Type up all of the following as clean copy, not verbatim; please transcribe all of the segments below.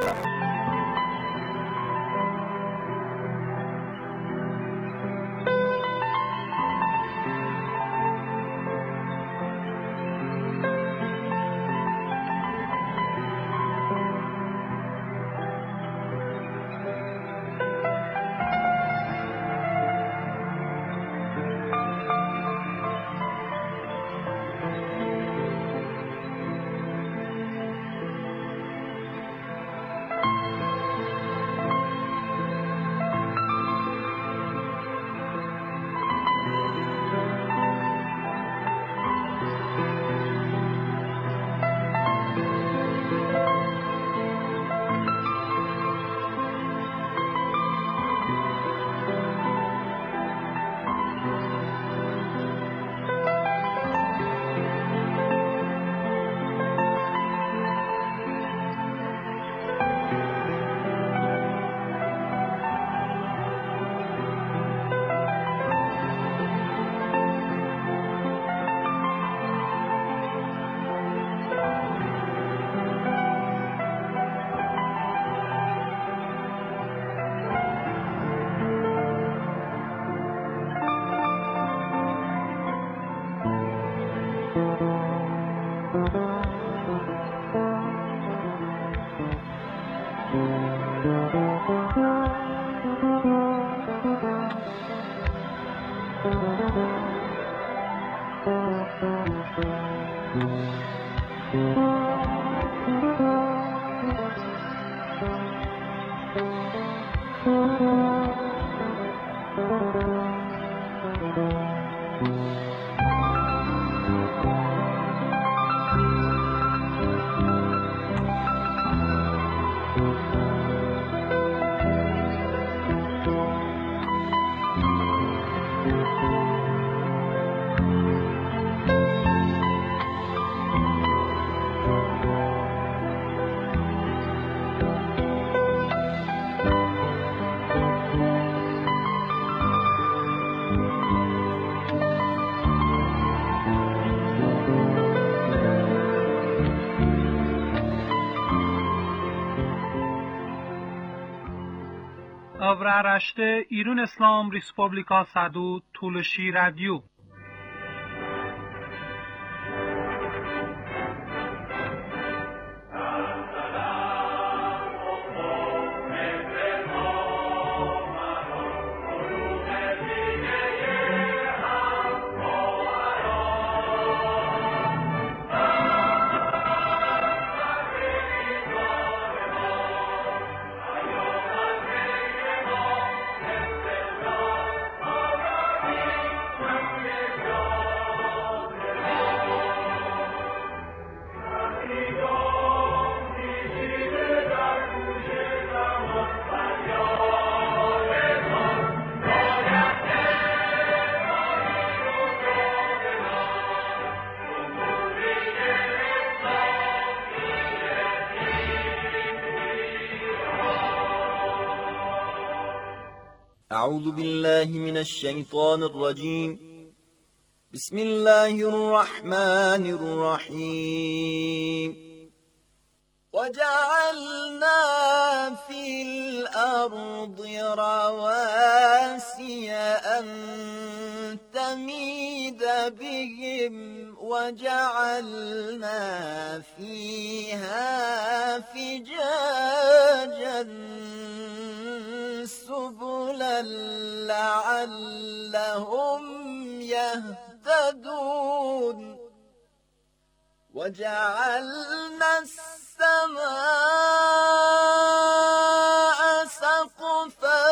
Avraaraşte İrun İslam Respublika Sadu Tuluşi Radyo. أعوذ بالله من الشيطان الرجيم. بسم الله الرحمن الرحيم. وجعلنا في الأرض رواسي أن تميد بهم وجعلنا فيها فجاجا سبلا لعلهم يهتدون. وجعلنا السماء سقفا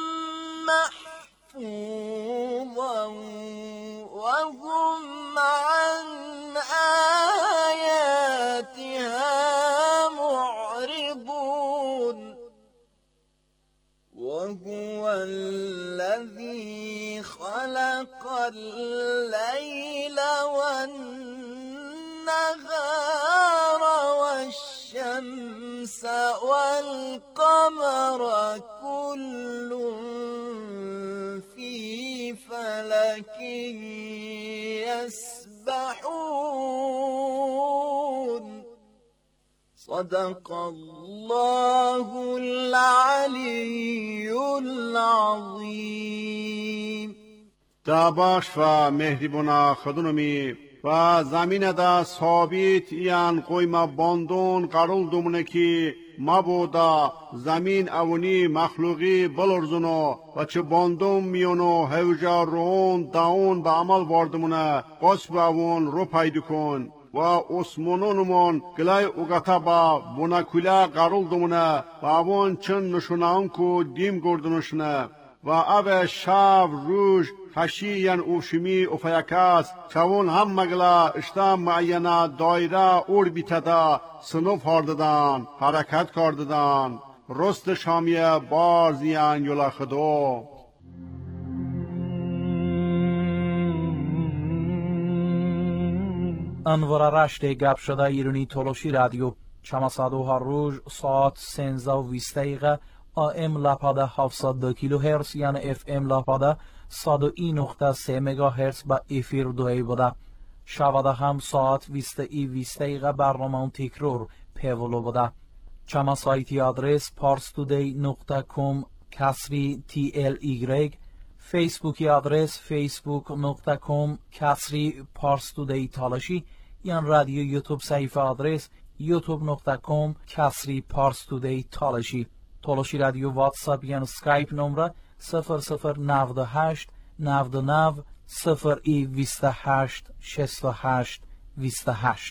محفوظا وهم عن آياتها معرضون. وهو الذي خلق الليل والنهار والشمس والقمر كل في فلك يسبحون. صدق الله العلی العظیم. دا باش و مهربونا خدونمی و زمین دا ثابت یان قویما باندون قرول دومونه کی مبودا زمین اونی مخلوقی بلرزونو و چه باندون میونو هوجا رون داون با عمل واردمونه قصب اون رو پیدا کن و اسمونونمون گلای اوگتا با بوناکولا قرول دومونه و اون چن نشونان کو دیم گردنشونه و او شب روش خشیان اوشمی افیاکاس چون هم مگلا اشتام معینه دایره اور بیتدا سنوف هارددان حرکت کرددان رست شامیه بارزیان یولا خدو انور رشت گپ شده ایرانی تولوشی رادیو چماسادو هر روز ساعت 13:20 دقیقه AM لپاده 702 کیلو هرتز یعنی FM لپاده 101.3 مگا هرتز با افیر دوی بوده. شواده هم ساعت 20:20 دقیقه برنامه تکرار پیولو بوده. چما سایتی آدرس parstoday.com کسری TLY، فیسبوکی آدرس facebook.com کسری parstoday تالشی، یعنی رادیو یوتیوب صحیفه آدرس youtube.com کسری parstoday تالشی. تولوشی رادیو واتساپ یعنی سکایپ نمره 0098 99 028 68 28.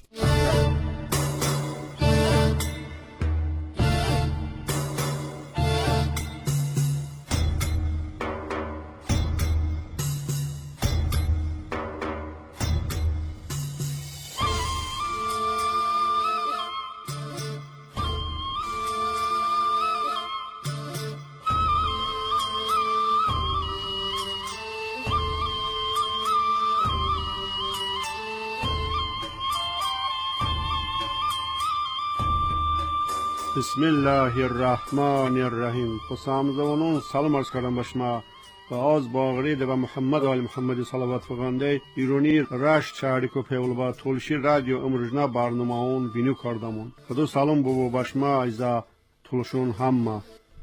بسم الله الرحمن الرحیم. خسامزونون سلام عرض کردم باشما و آز باغرید و محمد و آل محمد صلوات فغانده ایرونی رشت چهاریکو پیول با تولشی رادیو امروجنا برنامه اون وینو کردمون خدو سلام بابو باشما ایزا تولشون همه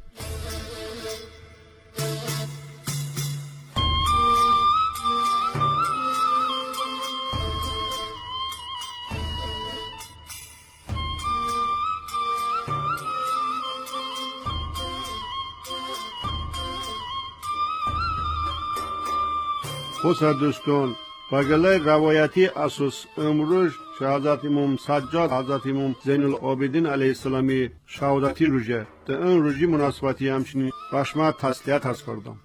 خوصا دوستان بگله روایتی اساس امروز شهادت امام سجاد حضرت امام زین العابدین علیه السلامی شهادتی روزه در این روزی مناسبتی همچنین باشما تسلیت هست کردم.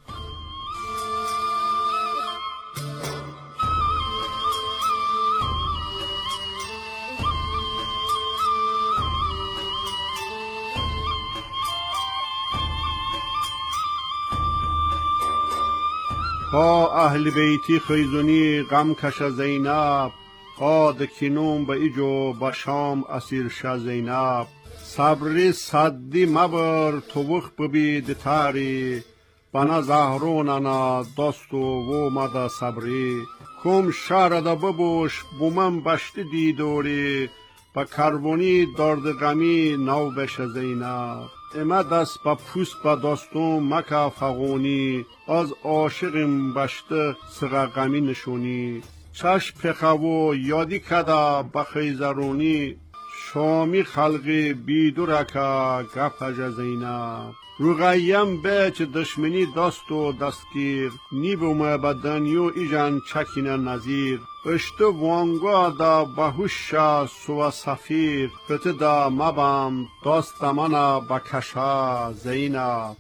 ها اهل بیتی خیزونی غم کش زینب ها دکینوم به ایجو با شام اسیر شه زینب صبری صدی مبر توخ ببید تاری بنا زهرونانا داستو و مدا صبری کم شهرده ببوش بومن بشتی دیدوری با کربونی دارد غمی نو بشه زینب اما دست با پوست با داستون مکا فغونی از عاشقیم بشته سغا غمی نشونی چشم پخوو یادی کدا با خیزرونی شامی خلقی بیدورکا گپج زینب روغیم به چه دشمنی دست و دستگیر نیبومه بدنیو ایجان چکینه نظیر اشته وانگا دا بهوشا سوا سفیر بته دا مبم دست منا بکشا زینب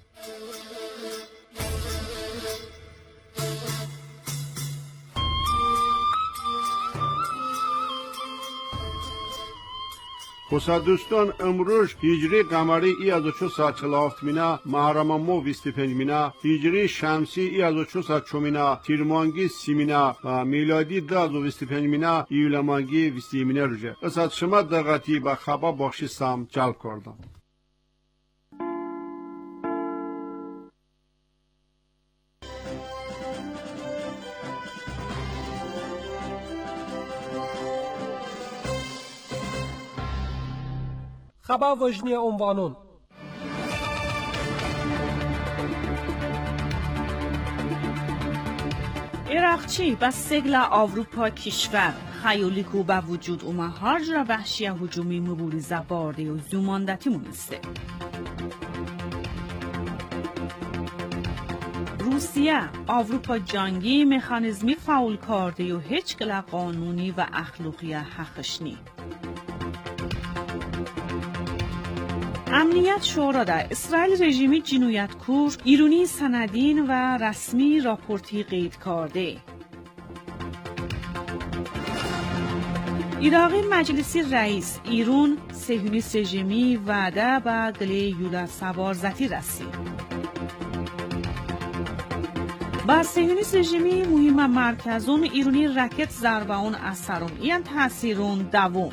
خوصا دوستان امروز هجری قمری ای از 447 مینا محرم مو 25 مینا هجری شمسی ای از 404 مینا تیرمانگی 30 مینا و میلادی 25 مینا ایولمانگی 20 مینا روزه اسات شما دقتی با خبا بخشی سام جلب کردم. خبر وجنی عنوانون عراقچی با سگل آوروپا کشور خیالی کو با وجود اومه هارج را وحشی هجومی مبارزه بارده و زوماندتی مونسته. روسیه آوروپا جنگی مکانیزمی فعال کرده و هیچ گله قانونی و اخلاقی حقش نی. امنیت شورا در اسرائیل رژیمی جنایت کور ایرانی سندین و رسمی راپورتی قید کرده. عراقی مجلسی رئیس ایران صهیونیست رژیمی وعده به گلی یولا سوار زتی رسید. با صهیونیست رژیمی مهم مرکزون ایرانی راکت ضربه‌ون اثرون این تاثیرون دوم.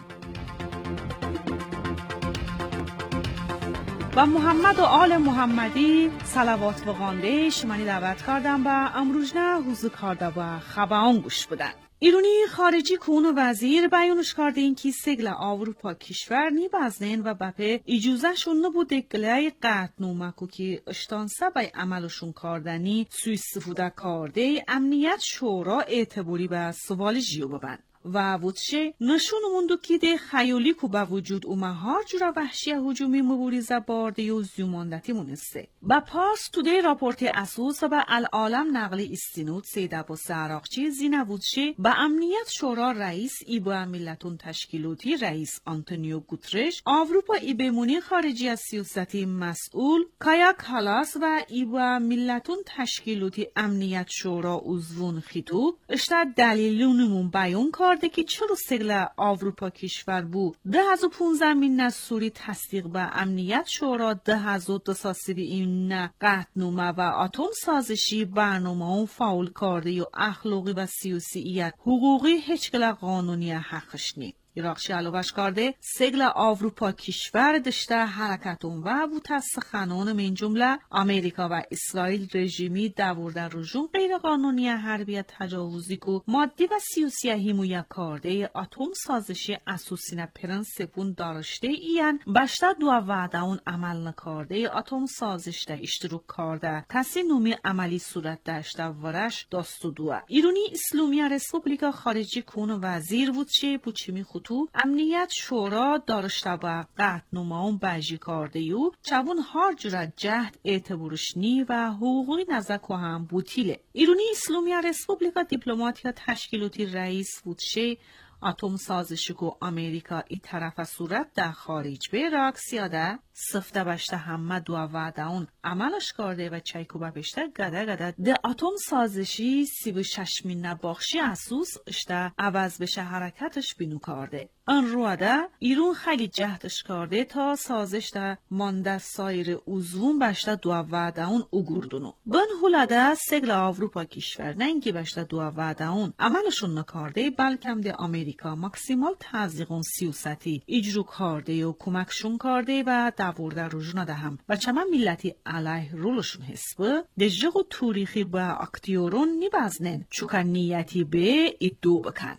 و محمد و آل محمدی صلوات بخوانده شمانی دعوت کردم و امروزنه حضور کرده و خبران گوش بدن. ایرانی خارجی کون وزیر بیانش کرده این که سگل آوروپا کشور نی بزنین و بپه اجازهشون نبوده گلای قطعنومکو که اشتانسه بای عملشون کردنی سوی استفاده کرده امنیت شورا اعتباری به سوال جیو ببن. و وچه نشون موندو که ده خیالی کو با وجود اومه هارج را وحشی هجومی مبارزه بارده و زیوماندتی مونسته. با پارس توده راپورت اسوس و با العالم نقلی استینود سید عباس عراقچی زینه وچه با امنیت شورا رئیس ایبا ملتون تشکیلاتی رئیس آنتونیو گوترش آوروپا ایبمونی خارجی از سیاستی مسئول کایا کالاس و ایبا ملتون تشکیلاتی امنیت شورا عضوون خطوب اشتر دلیلونمون بیان کرد که چرا سگل آوروپا کشور بود 2015 من نسوری تصدیق به امنیت شورا 2022 این قطعنامه و اتم سازشی برنامه اون فعال کرده و اخلاقی و سیاسیت حقوقی هیچ گله قانونی حقش نی. عراقچی علاوهش کرده سگل آوروپا کشور دشته حرکتون و متاسخانان من جمله امریکا و اسرائیل رژیمی دورده رژوم غیر قانونی حربی تجاوزی کو مادی و سیاسی حمایت کرده اتم سازشی اساسین پرنسپون داشته این بشته دو وعده اون عمل نکرده اتم سازش ده اشتراک کرده کسی نومی عملی صورت داشته ورش داستو دو ایرانی اسلامی رسپوبلیکا خارجی کون وزیر بود چه بوچمی تو امنیت شورا داشته با قطعنامه اون بجی کرده یو چون هر جور جهد اعتبارش نی و حقوقی نزدک هم بوتیله. ایرانی اسلامی رسپوبلیکا دیپلماتیا تشکیلاتی رئیس بودشه اتم سازشی کو امریکا ای طرف صورت در خارج به راکسیاده سفته بشته همه دو وعده اون عملش کرده و چایکو بپشته گده ده اتم سازشی 36 مین باخشی اسوس اشته عوض بشه حرکتش بینو کرده. ان رواده ایرون خیلی جهدش کرده تا سازش ده مانده سایر عضوون بشته دو وعده اون اگردونو. بن هولاده سگل آوروپا کشور نه اینکه بشته دو وعده اون عملشون نکارده بلکم ده امریکا ماکسیمال تزریقون سیاستی اجرو کرده و کمکشون کرده و دورده روژنا ده هم و چما ملتی علیه رولشون حسبه ده جغو توریخی با اکتیورون نی بزنن چوکا نیتی به ایدو بکن.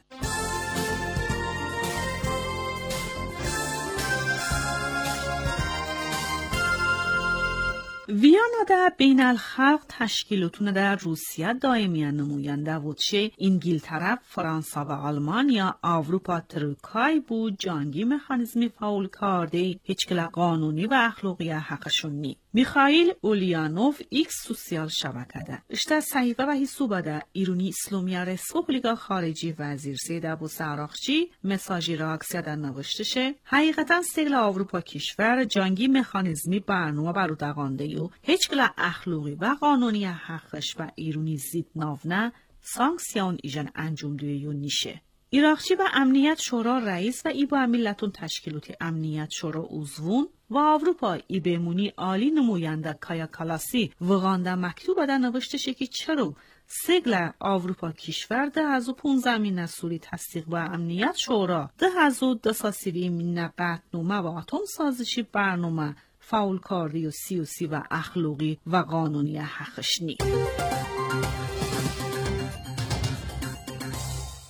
ویانا در بین الخلق تشکیلاتون در روسیه دائمیان نموینده بود چه انگلتره، فرانسه و آلمان یا اروپا ترکای بود جنگی مکانیزمی فعال کرده هیچ کلا قانونی و اخلاقی حقشون نی. میخائیل اولیانوف ایکس سوسیال شبکه ده. اشته صحیفه و حسوبه ده ایرانی اسلامی رسپوبلیکا خارجی وزیر سید عباس عراقچی مساجی راکسیه در نوشتشه حقیقتا سگل اروپا کشور جنگی مکانیزمی برنامه برودقانده یو هیچ کلا اخلاقی و قانونی حقش و ایرانی زید ناونه سانکسیون ایجان انجام دویو نیشه. عراقچی به امنیت شورا رئیس و ایبا ملتون تشکیلاتی امنیت شورا عضوون و اروپا ایبمونی عالی نماینده کایا کالاسی وغانده مکتوب در نوشته که چرا سگل اروپا کشور 2015 من نسوری تصدیق با امنیت شورا 2022 من قطعنامه و اتم سازشی برنامه فعال کاری و سیاسی و اخلاقی و قانونی حقش نی.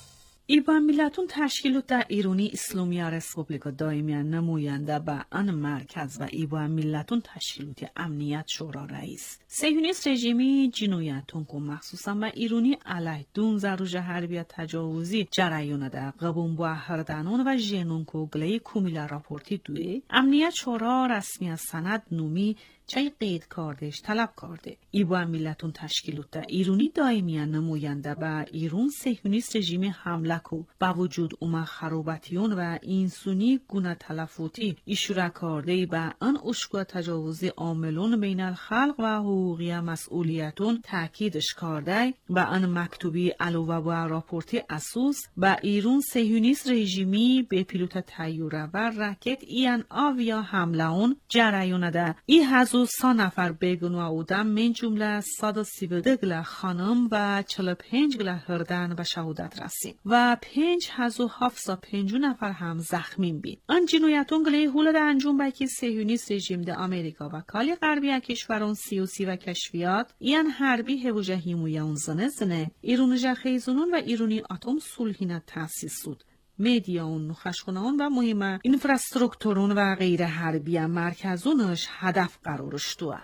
ایبان میلتون تشکیلات در ایرانی اسلامی رسپوبلیکا دائمیان نماینده به آن مرکز و ایبان میلتون تشکیلات امنیت شورا رئیس صهیونیست رژیمی جنایتون که مخصوصا به ایرانی علیه دون زروج حربی تجاوزی جریان در قبون با هردانون و جنون که گلی کومیل راپورتی دوی امنیت شورا رسمی از سند نومی چای قید کردش طلب کرده. ایبان میلتون تشکیلات در ایرانی دائمیان نماینده به ایران صهیونیست رژیم حمله کو با وجود اوما خرابتیون و اینسونی گونه تلفاتی اشاره کرده به آن اشکا تجاوزی عاملون بین الخلق و حقوقی مسئولیتون تاکیدش کرده به آن مکتوبی علاوه بر راپورتی اساس به ایران صهیونیست رژیمی به پیلوت طیاره و راکت ایان آویا حمله اون جریان ده ای 100 نفر بیگناه آدم من جمله 132 خانم و 45 هردن به شهادت رسید و 5750 نفر هم زخمی بید. آن جنایتون گلی هول ده انجام بکی صهیونیست رژیم ده آمریکا و کالی غربی کشوران سیاسی و کشفیات ایان حربی هوجه هیمویان زنه ایرونجه خیزونون و ایرونی اتم صلحینه تأسیس سود. میدیاون، خشخونان و مهم اینفراستراکتورون و غیر حربی مرکزونش هدف قرارش دوه.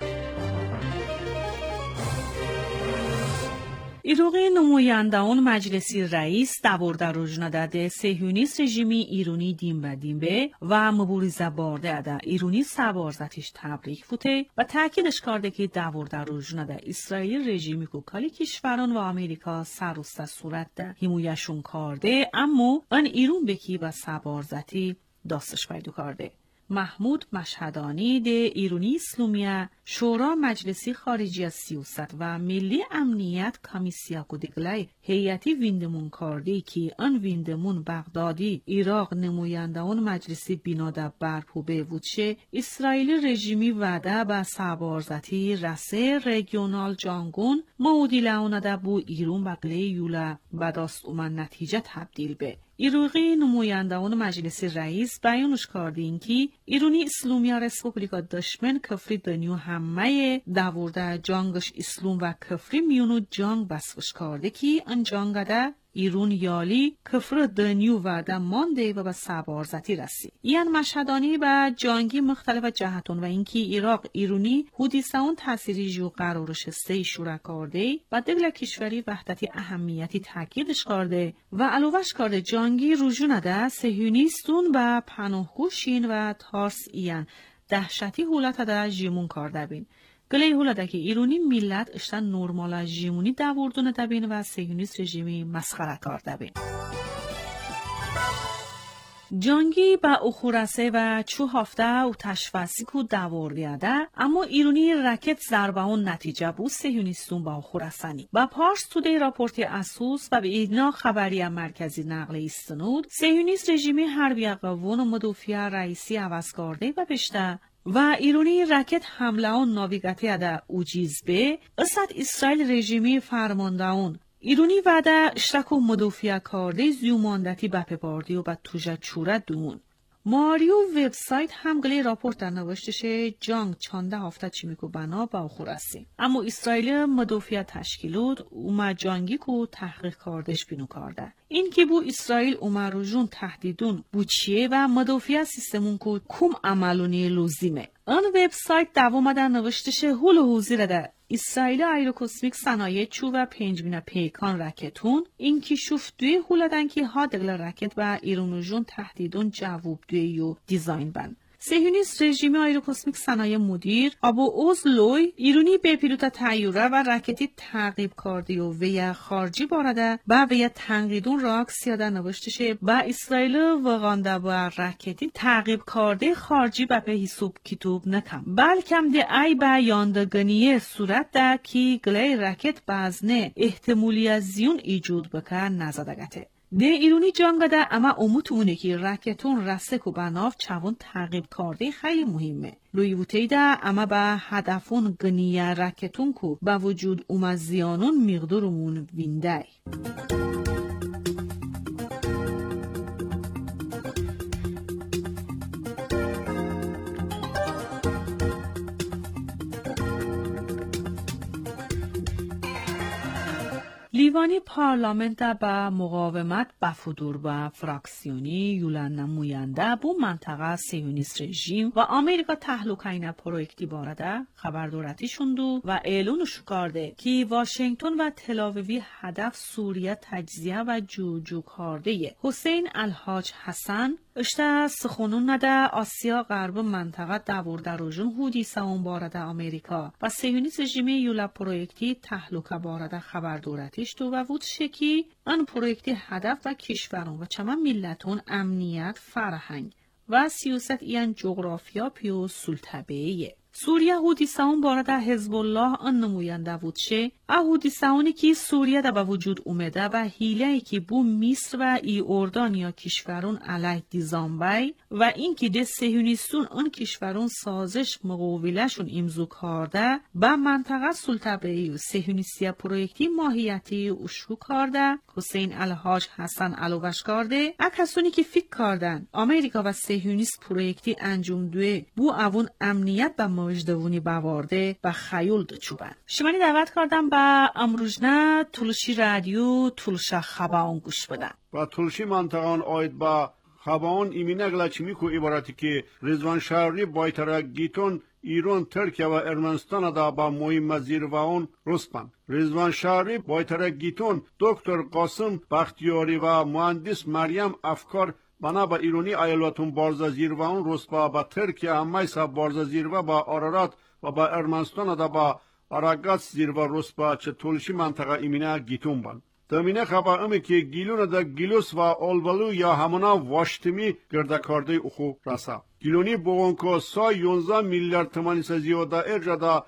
ایروغی نمایندهان مجلسی رئیس داورده روزنده ده صهیونیست رژیمی ایرانی دیم به و مبارزه بارده ده ایرانی سبارزتش تبریک فوته و تاکیدش کرده که داورده روزنده اسرائیل رژیمی که کالی کشوران و آمریکا سروسته صورت ده حمایهشون کرده اما آن ایران بکی و سبارزتی داستش پیدا کرده. محمود مشهدانی ده ایرانی اسلامی شورا مجلسی خارجی از سیاست و ملی امنیت کمیسیا کدگلای هیئتی ویندمون کرده که آن ویندمون بغدادی ایراق نمایندهان مجلسی بیناده برپوبه وچه اسرائیل رژیمی وعده به سبارزتی رسه رگیونال جانگون مودیلانده بو ایرون بقلی یولا بداست اومن نتیجه تبدیل به. ایروغی نمایندهان مجلس رئیس بیانش کرده این که ایرانی اسلامی رسپوبلیکا دشمن کفری دنیو همه داورده جانگش اسلام و کفری میونو جانگ بسوش کرده که ان جانگ ده ایرون یالی کفر دنیو وعده مانده و به سبارزتی رسی. این مشهدانی به جانگی مختلف جهتون و اینکه ایراق ایرونی حدیثان تأثیری جو قرارش سه شورا کرده و دگل کشوری وحدتی اهمیتی تاکیدش کرده و علاوهش کرده جانگی رجوع نده صهیونیستون و پناهگوشین و تارس این دهشتی حولت ده جیمون کرده بین. گلی هولاده که ایرانی ملت اشتن نورمال جیمونی داوردونه دبین و صهیونیست رژیمی مسخره کرده بین. جانگی با اخورسه و 4 هفته و تشفاسی کو داوردیه ده اما ایرانی رکت ضربه اون نتیجه بود صهیونیستون با اخورسانی. با پارس تودی راپورتی اساس و به ایدنا خبری مرکزی نقل استنود صهیونیست رژیمی حربی قوون و مدافع رئیسی عوض کرده و بشته و ایرانی رکت حمله اون ناویگاتی ده اوجیز به اصد اسرائیل رژیمی فرمانده اون ایرانی وعده اشتک و مدافع کرده زیوماندتی بپه باردی و به توجه چوره دون. ماریو وبسایت هم گلی راپورت در نوشتشه جانگ 14 هفته چیمیکو بنا با خورسی. اما اسرائیل مدافع تشکیلات اوما جانگی کو تحقیق کردش بینو کرده. این که بو اسرائیل اوما روژون تهدیدون بو چیه و مدافع سیستمون کو کم عملونی لزیمه. آن وبسایت دوام در نوشتشه هول حوزی ده اسرائیل ایروکسمیک صنایع چو و 5 پیکان رکتون این که شفت دوی هولدن که ها دگل رکت و ایرونوژون تهدیدون جواب دوی و دیزاین بند. صهیونیست رژیم ایروکسمیک صنایع مدیر ابو اوزلوی ایرانی به پیلوت طیاره و رکتی تعقیب کرده و وی خارجی بارده و وی تنقیدون راکسیا در نوشتشه با اسرائیل وغانده و رکتی تعقیب کرده خارجی به حساب کتاب نکم بلکم ده ای بیاندگنیه صورت ده که گلی رکت بازنه احتمالی از زیون ایجود بکر نزدگته. ده ایرانی جانگده اما اموتونه که رکتون رسه که بناف چوان تعقیب کرده خیلی مهمه. لویوتی ده اما به هدفون گنیه رکتون که با وجود اومد زیانون مقدارمون وینده. لیوانی پارلامنت با مقاومت بفودور و فراکسیونی یولن نموینده بو منطقه سیونیست رژیم و آمریکا تحلوکاین پرویکتی بارده خبر دورتی شندو و اعلون شکارده که واشنگتن و تلاویوی هدف سوریه تجزیه و جوجو کارده حسین الحاج حسن اشته سخونون نده آسیا غرب منطقه دور دروژن هودی ساون بارده آمریکا و سیونیست رژیم یولا پرویکتی تحلوکه بارده خبر دورتیش تو و وود شکی ان پرویکتی هدف و کشورون و چما ملتون امنیت فرهنگ و سیاست ایان جغرافیا پیو سلطبهیه. سوریه هودیسان بارد حزب الله آن نموینده بود شه هودیسانی که سوریه دا به وجود اومده و حیله‌ای که بو مصر و ای اردن یا کشورون علیه دیزان بای و این که ده صهیونیستون آن کشورون سازش مقاولشون امضا کرده به منطقه سلطبه‌ای و صهیونیستی پرویکتی ماهیتی اشرو کرده حسین الحاج حسن علوش کرده کسانی که فکر کردن آمریکا و صهیونیست پرویکتی انجام دوه بو اون امنیت به مجدونی باورده و خیال دچوبن. شمانی دعوت کردم با امروزنه تلوشی رادیو تلوش خباون گوش بدن. و تلوشی منطقان آید با خباون ایمینه گلچمی کو عبارتی که رضوان شهری بایترک گیتون ایران، ترکیه و ارمنستان دا با مهم زیر و اون رسپن. رضوان شهری بایترک گیتون دکتر قاسم بختیاری و مهندس مریم افکار بنا با ایرانی ایالاتون بارزازیر و اون رسپا با ترکیه امیسا بارزازیر و با آرارات و با ارمنستان دا با آراگات زیر و رسپا چه تلشی منطقه ایمینه گیتون بند. دمینه خبر امی که گیلون دا گیلوس و اولبالو یا همونا واشتمی گردکارده اخو رسا. گیلونی بوانکو 111 میلیارد تومانی سزیودا ارجادا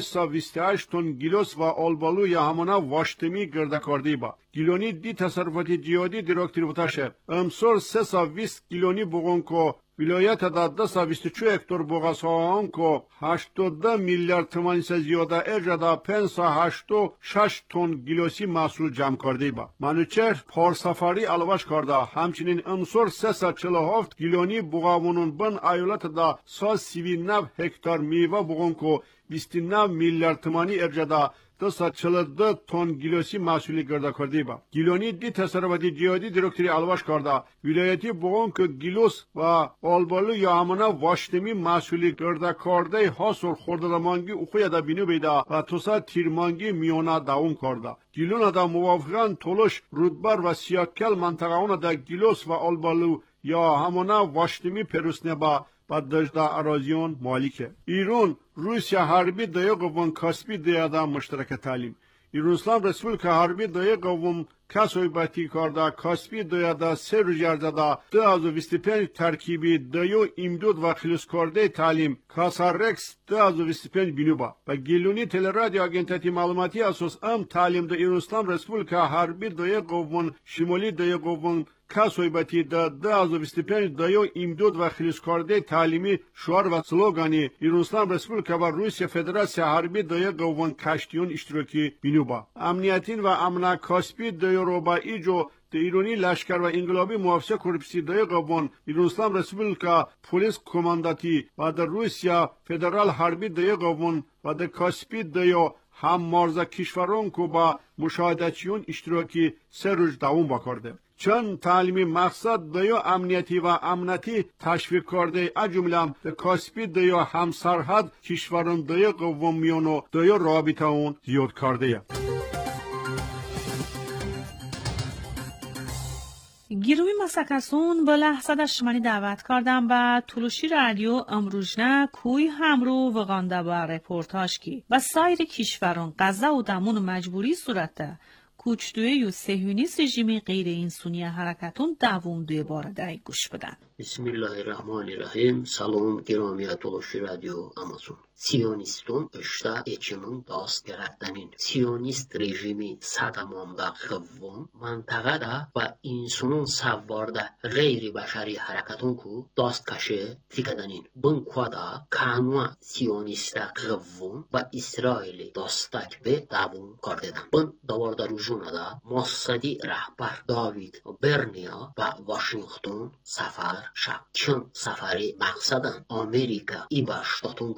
828 تن گیلوس و اولبالو یا همونا واشتمی گردکارده با. گیلونی دی تصرفاتی جیادی دیراکتیر بتاشه. امسور 320 گیلونی بوانکو ولایت دا 224 هکتار بوغاسان کو 82 میلیارد تومانی زیاده ارجادا 586 تن گیلوسی محصول جمع کرده با. منوچهر پارسفاری علوش کرده. همچنین امسور 347 گیلونی بوغاونون بن ایالت دا 139 هکتار میوه بوغون کو 29 میلیارد تومانی ارجادا 242 تن گیلوسی محصولی گرده کرده با. گیلونی دی تصرفاتی جیادی دیرکتری علوش کرده. ولایتی بگون که گیلوس و آلبالو یا همانا واشتمی محصولی گرده کرده حاصل خورده دمانگی اخوی دا بینو بیده و توسا تیرمانگی میونا داون کرده. گیلون دا موافقان تولش رودبار و سیاکل منطقه اون دا گیلوس و آلبالو یا همانا واشتمی پروسنه با دجدا اراضیون مالکه. ایران روسیا حربی دایه قوم کاسپی دیادا مشترک تعلیم. ایران اسلام رسپولیکا حربی دایه قوم کسوی باتی کرده کاسپی دیادا 3 روز جرده 2025 ترکیبی دایو امدود و خلوص کرده تعلیم کاسار رکس 2025 بینوبا و گیلونی تلرادیو آگنتاتی معلوماتی اساس تعلیم دا ایران اسلام رسپولیکا حربی دایه قوم شمالی دایه قوم کسوی باتی دا 2025 دایو امدود و خلوص کرده تعلیمی شعار و سلوگانی ایران اسلام رسپولیکا و روسیه فدراسیون حربی دایه قوم کشتیون اشتراکی بینوبا امنیتین و امنا کاسپی دایو رو با ایجو د ایرانی لشکر و انقلابی محافظه کرپسی دایه قوم ایران اسلام رسپولیکا پلیس کمانداتی و در روسیه فدرال حربی دایه قوم و در کاسپی دایو هم مارزا کشورون که با مشاهدتیون اشتراکی 3 روز دوام بکرده. چند تعلیمی مقصد دایو امنیتی و امنیتی تشویق کرده اجملم در کاسپی دایو هم سرحد کشورون دایه قوم میونو دایو رابطه اون زیاد کرده. گیرومی مسکسون به لحظه در شمانی دعوت کردم و تلوشی رادیو امروزنه کوی همرو و غانده با رپورتاج کی و سایر کشوران غزه و دمون مجبوری صورته کوچدوی و صهیونیست رژیم غیر انسانی حرکتون دوام دوی بارده گوش بدن. بسم الله الرحمن الرحیم. سلام گرامی تلوشی رادیو امازون. Siyonistun اشتا اچنون داست گرفتنین سیونیست رژیمی صدمانده خوون منطقه دا و انسانون سوارده غیر بشری حرکتون کو داست کشه تیکدنین بن کوادا کانوا سیونیست خوون و اسرائیل داستک به دوون کردن بن دوارده روزونه دا موسادی رهبر داوید برنیا و واشنگتن سفر شد چون سفری مقصدن آمریکا ای باشتاتون کو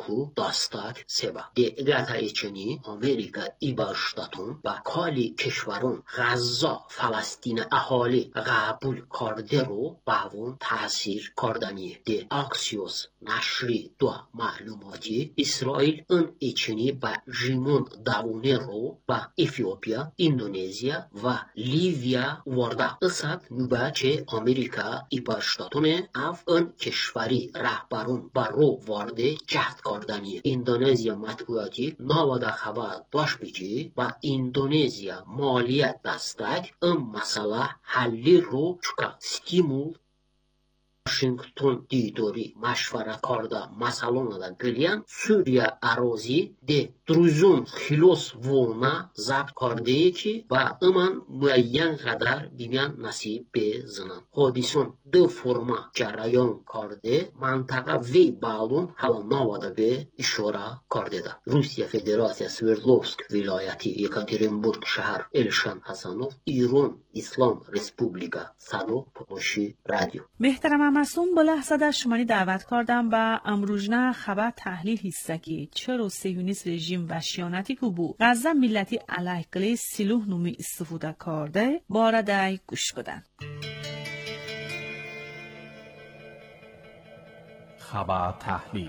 داستاک سبا دقیقه چنی امریکا ایباشتاتون و کالی کشورون غزه فلسطین اهالی قبول کرده رو باون تاثیر کردنیه. ده اکسیوس نشری دو معلوماتی اسرائیل اون ایچنی با ژیمون داونه رو با افیوپیا، اندونزیا و لیویا ورده. اصد نباچه امریکا ایباشتاتونه اف اون کشوری رهبرون با رو ورده جهد کردنیه. اندونزیا مطبوعاتی نواده خبر داشت بیچی با اندونزیا مالیت دستک اون مسئله حلی رو چکا ستیمول واشنگتن دیدوری مشوره کرده مسئله دا گلیان سوریه اراضی ده دروزون خلوص وونا ضبط کرده که با امان معین قدر بیمیان نصیب بزنن. حادثون دو فرما جریان کرده منطقه وی بالون حالا نواده به اشاره کرده ده. روسیه فدراسیا سوردلوفسک ولایتی یکاترینبورگ شهر الشان حسنوف ایران اسلام رسپوبلیکا صدو پروشی رادیو. محترم مسئول با لحظه در شمانی دعوت کردم و امروزنه خبر تحلیل هستکی چرا سیونیست رژیم وحشیانتی که بو غزه ملتی علیه کلی سلاح نومی استفاده کرده بارده گوش بدن. خبر تحلیل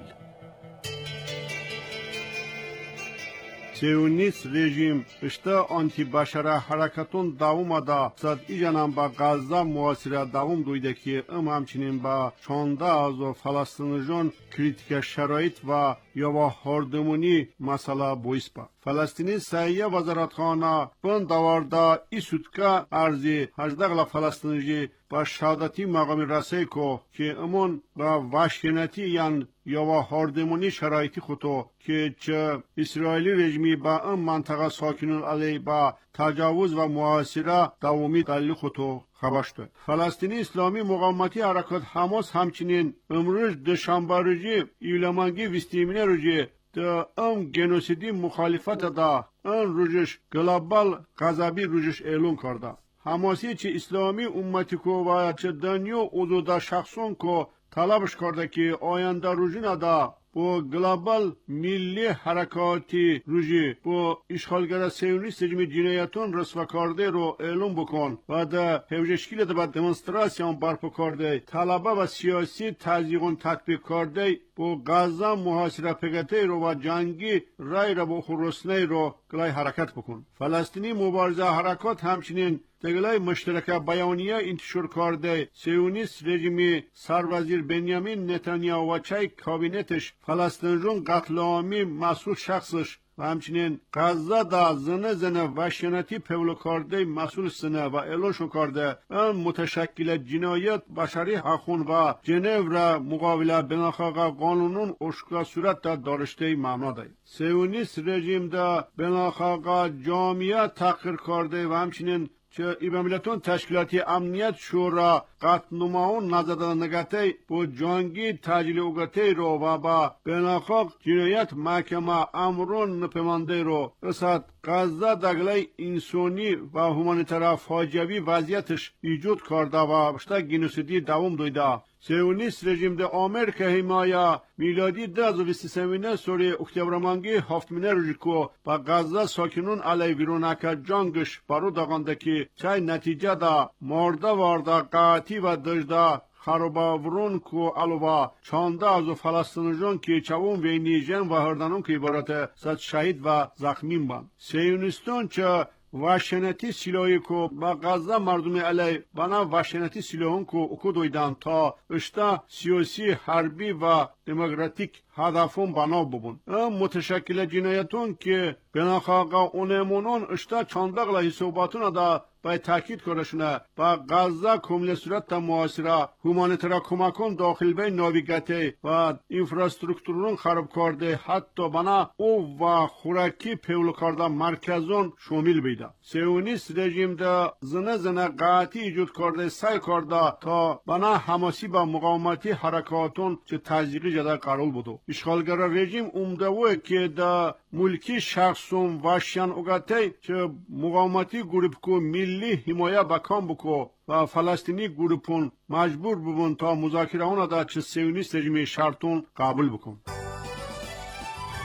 سیونیست رژیم اشتا آنتی بشره حرکتون دوام دا صد ایجانم با غزه مواسیره دوام دویده که همچنین با چانده از فلسطینیان کریتیک شرایط و یا با هردمونی مسئله بویس با. فلسطینی سایه وزارتخانه بند دوارده ای سودکا ارزی 18 فلسطینی با شهادتی مقامی رسه که امون با وحشیانتی یا با هردمونی شرایطی خودو که چه اسرائیلی رژیمی با ام منطقه ساکنون علی با تجاوز و محاصره دوامی دلیل خودو خبر شد. فلسطینی اسلامی مقاومتی حرکت حماس همچنین امروز دوشنبه روزی ایلمانگی وستیمینه روزی ده ام گنوسیدی مخالفت دا ان روزش گلوبال غضبی روزش اعلان کرده. حماسی چه اسلامی امتی کو و چه دنیا حدود شخصون کو طلبش کرده که آینده روزی دا با گلوبال ملی حرکاتی روزی با اشغالگر سیونیست رژیم جنایتون رسوا کرده رو اعلام بکن و در هوجشکیل در دمونستراسیون برپا کرده طلبه و سیاسی تزیقون تطبیق کرده با غزه محاصره پگته رو و جنگی رای را با خرسنه رو گلای حرکت بکن. فلسطینی مبارزه حرکات همچنین دگلای مشترک بیانیه انتشار کرده سیونیست رژیمی سروزیر بنیامین نتانیاهو و چای کابینتش فلسطینیون قتل عامی مسئول شخصش و همچنین غزه دا زنه وحشیانتی پیولو کرده مسئول سنه و اعلانشون کرده این متشکل جنایت بشری حقون و جنیو را مقابله بناخاقه قانونون اشکا صورت دا دارشته معنا ده. سیونیست رژیم دا بناخاقه جامعه تحقیر کرده و همچنین که ایبامیلتون تشکیلاتی امنیت شورا قتل نماون نزده نگته با جنگی تجلیل اوگته رو و با بناخاق جنایت محکمه امرون نپیمانده رو رسد غزه دگله انسانی و همانیتر فاجعه‌ای وضعیتش ایجاد کرده و بشتا گنوسیدی دوام دویده. سیونیست رژیم ده آمریکا حمایه میلادی 2023 سوری اکتبرمانگی هفتمینه روژیکو با غزه ساکنون علی ویرونک جنگش برو داغنده که چای نتیجه دا مرده وارده قاطی و دجده خرابا ورون کو علوه چانده از فلسطینیان که چوون و نیجن و هردنون که عبارت صد شهید و زخمین بند. سیونیستان چه وحشیانتی سلاحی کو با غزه مردم علی بنا وحشیانتی سلاحون کو اکو دویدن تا اشتا سیاسی حربی و دموکراتیک هدفون بنا ببون. متشکل جنایتون که بناخاقا اونمونون اشتا چاندقل حساباتون دا باید تاکید کرشونه با غزه کمل صورت تا محاصره همانیتر کمکون داخل بین ناویگتی و انفراسترکتورون خراب کرده حتی بنا او و خوراکی پیولو کرده مرکزون شامل بیده. سیونیست رژیم ده زنه قاطی ایجاد کرده سعی کرده تا بنا حماسی با مقاومتی حرکاتون چه تزیقی جدا قرار بودو. اشغالگر رژیم اومده که ده ملکی شخصون وحشیان اوگته چه مقاومتی گروپ کو ملی حمایه بکام بکو و فلسطینی گروپون مجبور ببون تا مذاکره ها دا چه سیونیست رژیم شرطون قبول بکن.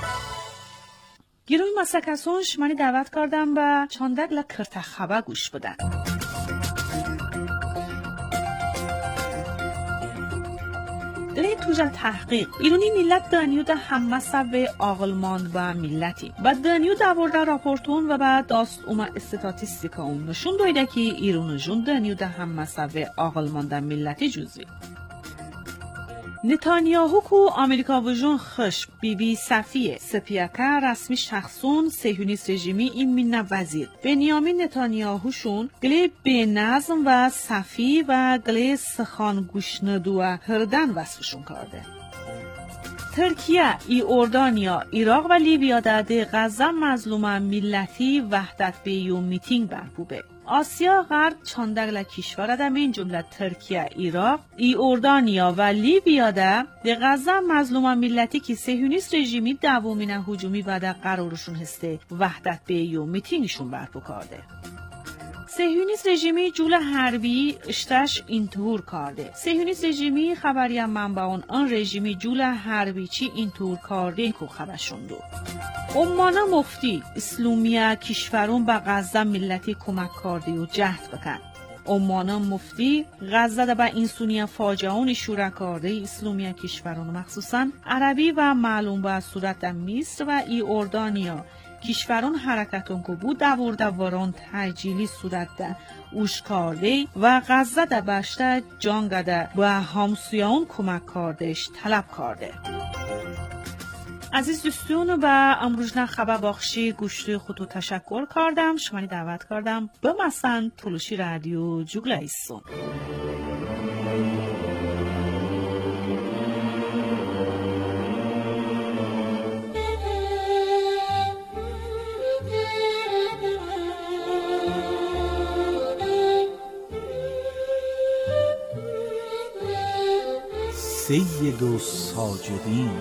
گیروی مسکسون شمانی دعوت کردم به چاندگل کرتخبه گوش بدن. دلی توجل تحقیق ایرونی ملت دانیو ده همه سبه آغلماند و ملتی و دانیو داورده راپورتون و بعد داست اومه استاتیستیکا اون نشون دویده که ایرونو جون دانیو ده همه سبه آغلماند ملتی جزی. نتانیاهو کو آمریکا وجون خش بی صفیه سپیاکه رسمی شخصون صهیونیست رژیمی این مینه وزیر بنیامین نتانیاهوشون گلی به نظم و صفی و گلی سخان گوش ندو هردن وصفشون کرده. ترکیه، اردانیا، عراق و لیبیا در غزه مظلوم ملتی وحدت به یوم میتینگ برپوبه. آسیا غرب چاندگل کشور در این جمله ترکیه، عراق، اردانیا و لیبیا در غزه مظلوم ملتی که صهیونیست رژیمی دومین هجومی بعد قرارشون هسته وحدت به یوم میتینگشون برپا کرده. صهیونیست رژیمی جول حربی اشتش اینطور کرده. صهیونیست رژیمی خبری منبع آن رژیمی جول حربی چی اینطور کرده که خبرشون دو. امانا مفتی اسلامیا کشورون به غزه ملتی کمک کرده و جهد بکن. امانا مفتی غزه به انسونی فاجعون شورا کرده اسلامیا کشورون مخصوصا عربی و معلوم به صورت مصر و اردانیا کشوران حرکتون که بود دوردواران تجیلی صورت ده اوش کرده و غزه ده بشته جانگه ده به همسویان کمک کردش طلب کرده. عزیز دوستون به امروزنا خبر باخشی گوشت خودو تشکر کردم. شمانی دعوت کردم به مثلا تولوشی رادیو جوگلایسون. سید الساجدین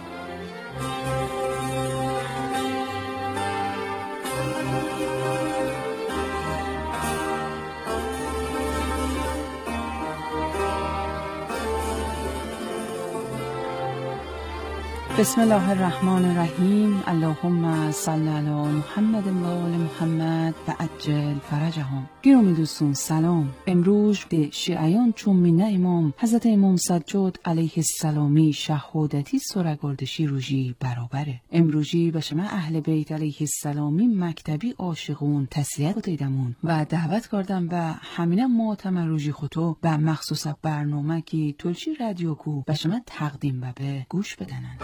بسم الله الرحمن الرحیم. اللهم صل علی محمد و آل محمد و عجل فرجهم. گرامی دوستان سلام. امروز ده شیعیان چون مینه امام حضرت امام سجاد علیه السلامی شهادتی سرگردشی روژی برابره. امروزی به شما اهل بیت علیه السلامی مکتبی عاشقون تسلیت دیدمون و دعوت کردم و همینه ماتم روژی خودو به مخصوص برنامه که تولشی رادیو کو به شما تقدیم و به گوش بدنن.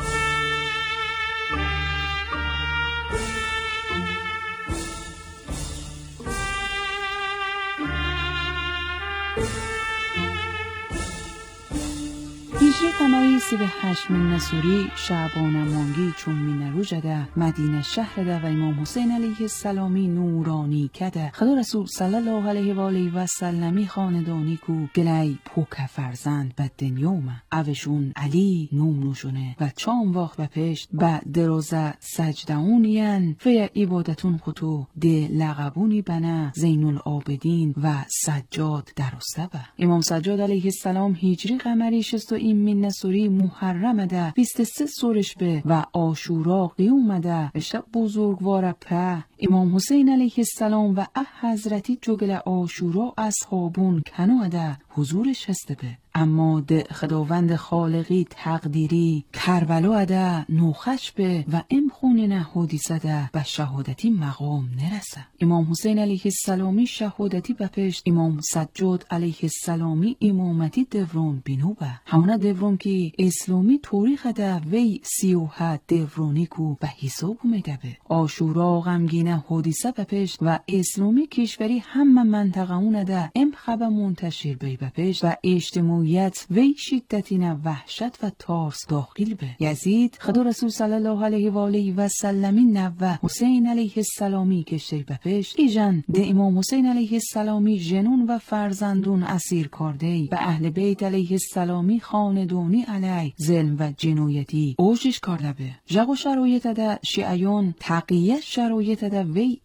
هجری قمری 38 من نصوری شعبان مانگی چون من روجده مدینه شهر ده و امام حسین علیه السلامی نورانی کده خدا رسول صلی الله علیه و آله و سلمی خاندانی کو گلی پوک فرزند به دنیومه اوشون علی نوم نوشونه و چام وقت و پشت به دروزه سجدهونین فی عبادتون خطو ده لغبونی بنه زین العابدین و سجاد درسته به امام سجاد علیه السلام هجری قمری 60 من نصوری محرم ده 23 سورش به و عاشورا قیوم ده شب بزرگوار په امام حسین علیه السلام و حضرتی جگل عاشورا اصحابون کنو ده حضورش هسته به اما ده خداوند خالقی تقدیری کربلا ده نوخش به و امخون نه حدیثه ده به شهادتی مقام نرسه. امام حسین علیه السلامی شهادتی به پشت امام سجاد علیه السلامی امامتی دورون بینو به همونه دورون که اسلامی تاریخ ده وی 37 دورونی کو به حساب اومده به عاشورا غمگینه حدیثه به پشت و اسلامی کشوری همه منطقه اونه ده ام خبر منتشر به پشت و اجتماعیت وی شدتین وحشت و تارس داخل به یزید خدا رسول صلی الله علیه و آله و سلمی نوه حسین علیه السلامی کشتی به پشت ایجان ده امام حسین علیه السلامی جنون و فرزندون اسیر کرده به اهل بیت علیه السلامی خاندانی علیه ظلم و جنایتی اوجش کرده به جغ و شرایط ده شیعیان تقیه شرایط ده وی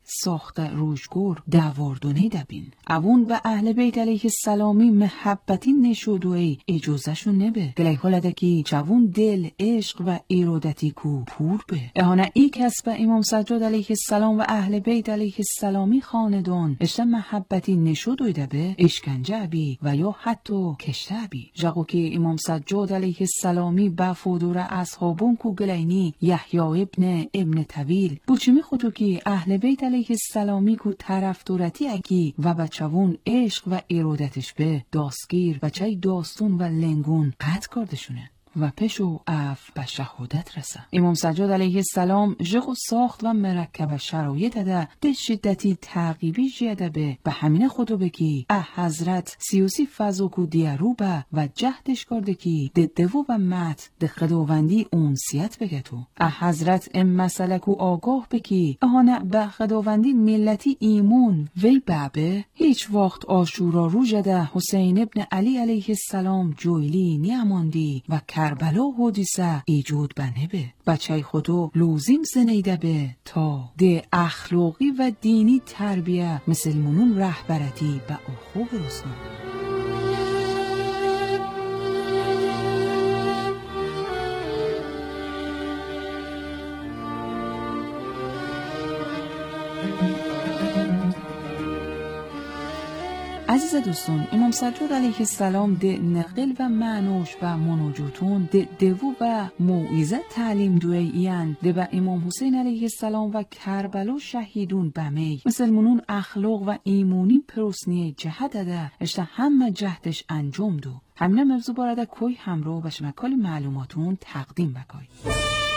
ساخت روشگور دواردونه دبین. اوون به اهل بیت علیه السلامی محبتی نشودوی اجازهشون نبه. گلی حالدکی چوون دل عشق و ایرادتی کو پور به. اهانه ای کس به امام سجاد علیه السلام و اهل بیت علیه السلامی خاندان اشته محبتی نشودوی دبه اشکنجه بی و یا حتی کشته بی. جاگو که امام سجاد علیه السلامی با فودور اصحابون کو گلینی یحیی ابن طویل بوچمی خودو که اهل بیت علیه السلامی کو طرفدارتی اکی و بچوون عشق و ارادتش به داستگیر بچه داستون و لنگون قطع کردشونه و پشو اف به شهادت رسه. امام سجاد علیه السلام جغو ساخت و مرکب شرایط ده شدتی تعقیبی جیده به همین خودو بکی حضرت سیوسی فضوکو دیارو به و جهدش کرده کی ده دوو و مت ده خداوندی اونسیت بگتو. حضرت ام مسلکو آگاه بکی اهانه به خداوندی ملتی ایمون وی بابه هیچ وقت آشورا رو جده حسین ابن علی علیه السلام جویلی نیاماندی و کربلا حدیثه ایجود بنه به. بچه خودو لوزیم زنیده به تا ده اخلاقی و دینی تربیه مسلمونون رهبرتی به اخو برسنه. عزیز دوستان، امام سجاد علیه السلام ده نقل و معنوش و مناجاتون ده دوو و موعظه تعلیم دویین ده به امام حسین علیه السلام و کربلا شهیدون بمی مسلمونون اخلاق و ایمونی پروسنی جهت ده اشته همه جهدش انجام دو. همین موضوع بارده کوی همراه و شمکال معلوماتون تقدیم بکای.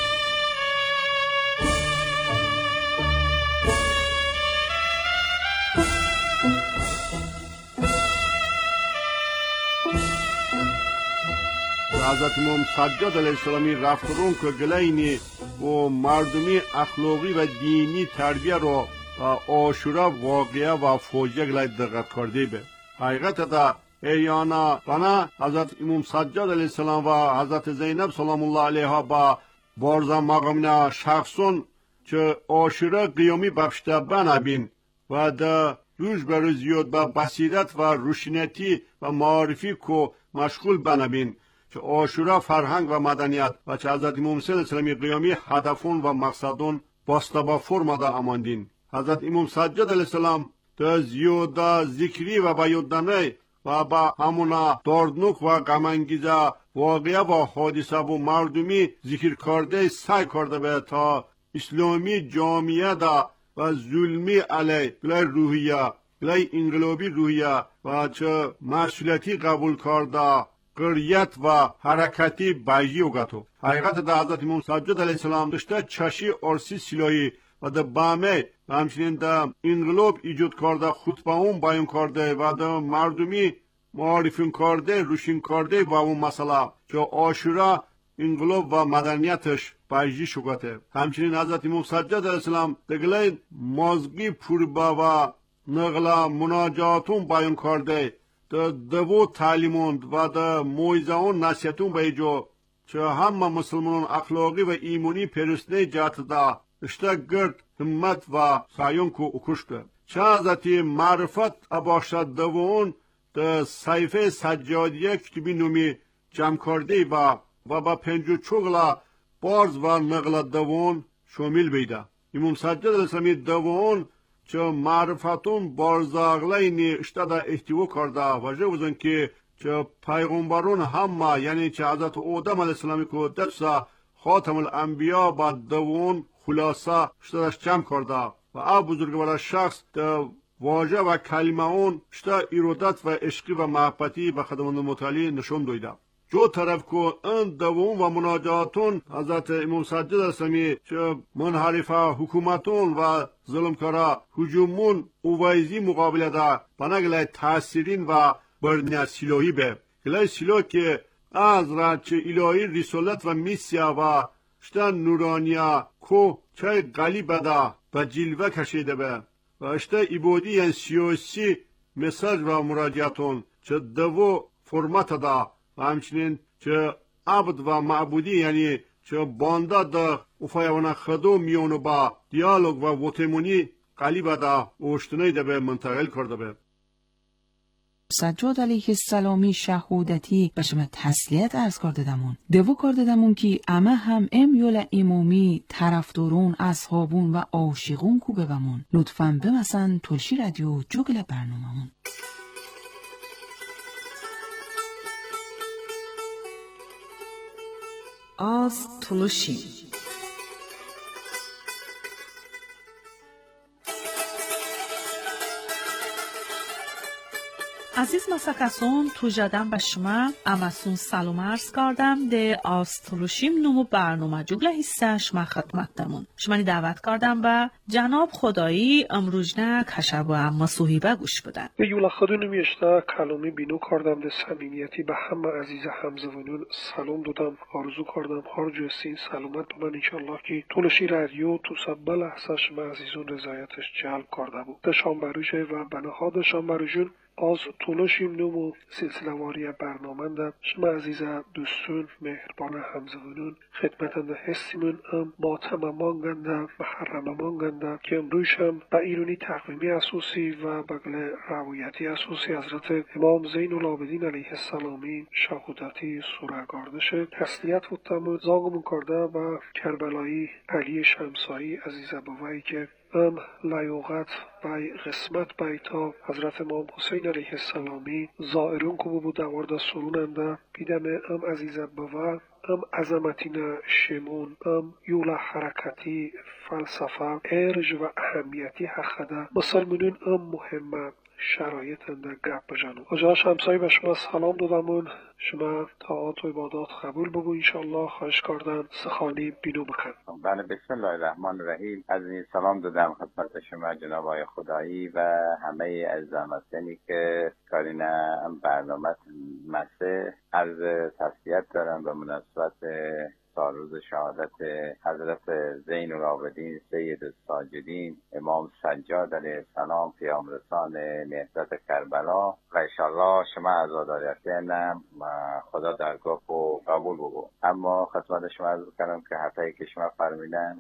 حضرت امام سجاد علیه السلامی رفتارون که گلینی و مردمی اخلاقی و دینی تربیه رو و آشورا واقعه و فوجه گلی دقت کرده به. حقیقت دا ایانا بنا حضرت امام سجاد علیه السلام و حضرت زینب سلام الله علیها با بارزا مقامنا شخصون که آشورا قیامی بخشته بنابین و دا روز به روز زیاد با بصیرت و روشنیتی و معرفی که مشغول بنابین که آشورا فرهنگ و مدنیت و چه حضرت امام حسین اسلامی قیامی هدفون و مقصدون باسته با فرما دا اماندین. حضرت امام سجاد علیه السلام دا زیاده ذکری و بیادنه و با همونا داردنوک و غمانگیزه واقعه و حادثه و مردمی ذکر کرده سعی کرده به تا اسلامی جامعه دا و ظلمی علیه گلی روحیه گلی انقلابی روحیه و چه مسئولیتی قبول کرده قریت و حرکتی بایجی اوگاتو. حقیقت دا حضرت امام سجاد علیه السلام داشته چشی ارسی سلاحی و دا بامه و همچنین دا انقلاب ایجاد کرده خطبه اون بیان کرده و دا مردمی معرفین کرده روشین کرده و اون مسئله که آشورا انقلاب و مدنیتش بایجی شوگاته. همچنین حضرت امام سجاد علیه السلام دگلی مازگی پوربا و نقل مناجاتون بیان کرده دوو تعلیموند و دا مویزهون نصیحتون به جو چه همه مسلمانان اخلاقی و ایمونی پرسنه جهت دا اشته گرد همت و سعیون کو اکشته. چه حضرت معرفت اباشد دوون دا صحیفه سجادیه کتبی نومی جمع کرده و با پنجو چوغلا بارز و نقل دوون شامل بیده. امام سجاد علیه السلامی دوون چه معرفتون بارزاغلینی اشته دا احتیو کرده و جو بزن که چه پیغمبرون همه یعنی چه حضرت آدم علیه السلامی که درسا خاتم الانبیا با دوون خلاصه اشته داش جمع کرده و اب بزرگوار شخص دا واژه و کلمه اون اشته ارادت و عشقی و محبتی به خداوند متعالی نشون دویده. جو طرف که این دوون و مناجاتون حضرت امام سجاد علیه السلامی چه منحرفه حکومتون و ظلمکارا هجومون اوایزی مقابله دا بناگله تاثیرین و برنیت سلاحی به گله سلاح که از را چه الهی رسالت و میسیا و اشته نورانیا کو چه غلیبه دا و جلوه کشیده به و اشته عبادی یعنی سیاسی مساج و مراجعتون چه دوو فرمت دا و همچنین چه عبد و معبودی یعنی چه بانده دا افایوانا خدو میونو با دیالوگ و وطمونی قلیبه دا اوشتنی ده به منتقل کرده به. سجاد علیه السلامی شهودتی به شما تسلیت عرض کرده دمون دوو کرده دمون که اما هم یولا امامی طرفدارون اصحابون و عاشقون کو ببمون لطفاً بمسن تلشی رادیو جوگل برنامه‌مون. از تلشی عزیز مسکسون تو جدم به شما امسون سلام عرض کردم ده آستلوشیم نمو برنامه جوگل حسش ما خدمت دمون شما دعوت کردم به جناب خدایی امروزنه کشب و اما صحیبه گوش بدن به یولا خدو نمیشته کلامی بینو کردم ده صمیمیتی به همه عزیز همزوانون سلام دادم آرزو کردم هر جسین سلامت بمن انشالله که تلشی رادیو تو سبب لحظه شما عزیزون رضایتش جلب کرده بود دشان بروشه و بناها دشان بروشون از تلاشیم نمو سلسله واری برنامه ده شما عزیز دوستون مهربان همزوانون خدمتنده هستیمون ماتممان گنده محرممان گنده که امروز هم به ایرانی تقویمی اساسی و بقل روایتی اساسی حضرت امام زین العابدین علیه السلامی شهودتی سورگاردش تسلیت و تمام زاگمون کرده و کربلایی علی شمسایی عزیز ابوی که لایوغت بای قسمت بای تا حضرت امام حسین علیه السلامی زائرون که بود دوارده سروننده بیدم عزیز بوا عظمتین شمون یولا حرکتی فلسفه ارج و اهمیتی حقده مسلمونون مهمه شرایط انده گپ بجنو آجا شمسایی به شما سلام دادمون شما طاعات و عبادات قبول بگو انشالله خواهش کردن سخانی بینو بکن. بله بسم الله الرحمن الرحیم. از این سلام دادم خدمت شما جناب آقای خدایی و همه عزیزان که کارین برنامه مسه از تسلیت دارم به مناسبت سالروز شهادت حضرت زین العابدین سید الساجدین امام سجاد علیه السلام پیامرسان نهضت کربلا و انشالله شما عزاداریتینم خدا درگاه و قبول بگو. اما خدمت شما عرض کنم که حتی که شما فرمودن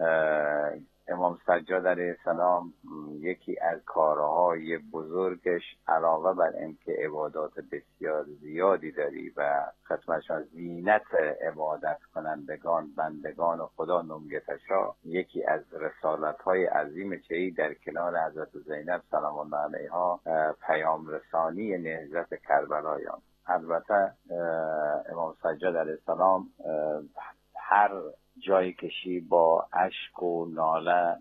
امام سجاد علیه السلام یکی از کارهای بزرگش علاوه بر اینکه عبادات بسیار زیادی داری و خدمتشان زینت عبادت کنندگان بندگان و خدا نمگتشا یکی از رسالت‌های عظیم چهی در کنار حضرت زینب سلام الله علیها پیام رسانی نهضت کربلایان. البته امام سجاد علیه السلام هر جای کشی با اشک و ناله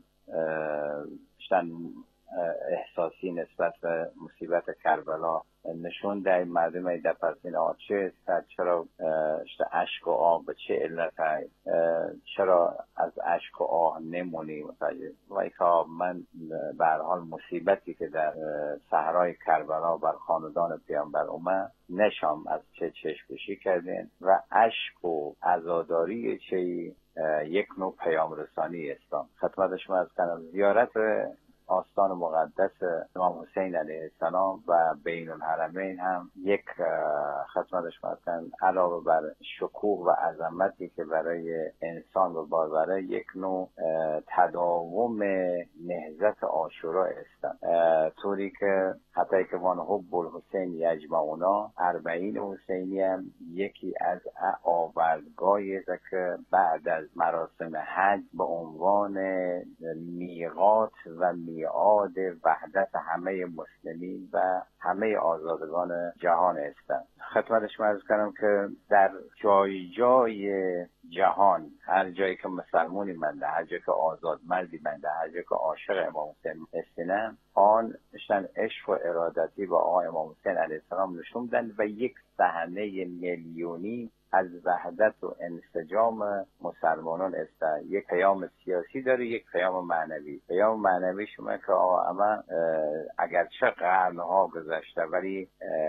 احساسی نسبت به مصیبت کربلا نشون ده مردم در پسین چه چرا اشک و آه به چه علت چرا از اشک و آه نمونی و که من به هر حال مصیبتی که در صحرای کربلا بر خاندان پیامبر اومد نشام از چه چشم‌کشی کردین و اشک و عزاداری چه یک نوع پیام رسانی اسلام. خدمت شما از کنم زیارت آستان مقدس امام حسین علیه السلام و بین الحرمین هم یک خدمت شما از کنم علاوه بر شکوه و عظمتی که برای انسان و برای یک نوع تداوم نهضت عاشورا است، طوری که حتی که وان حب الحسین یجمعونا 40 حسینی هم یکی از آوردگاهی که بعد از مراسم حج به عنوان میقات و میعاد وحدت همه مسلمین و همه آزادگان جهان هستند. خدمت شما عرض کنم که در جای جای جهان هر جایی که مسلمونی منده، هر جایی که آزاد مردی منده، هر جایی که عاشق امام حسین هستند، آن عشق و ارادتی با آقای امام حسین علیه السلام نشون دادن و یک صحنه میلیونی از وحدت و انسجام مسلمانان است. یک پیام سیاسی داره، یک پیام معنوی. پیام معنوی شما که اما اگرچه قرنها گذشته ولی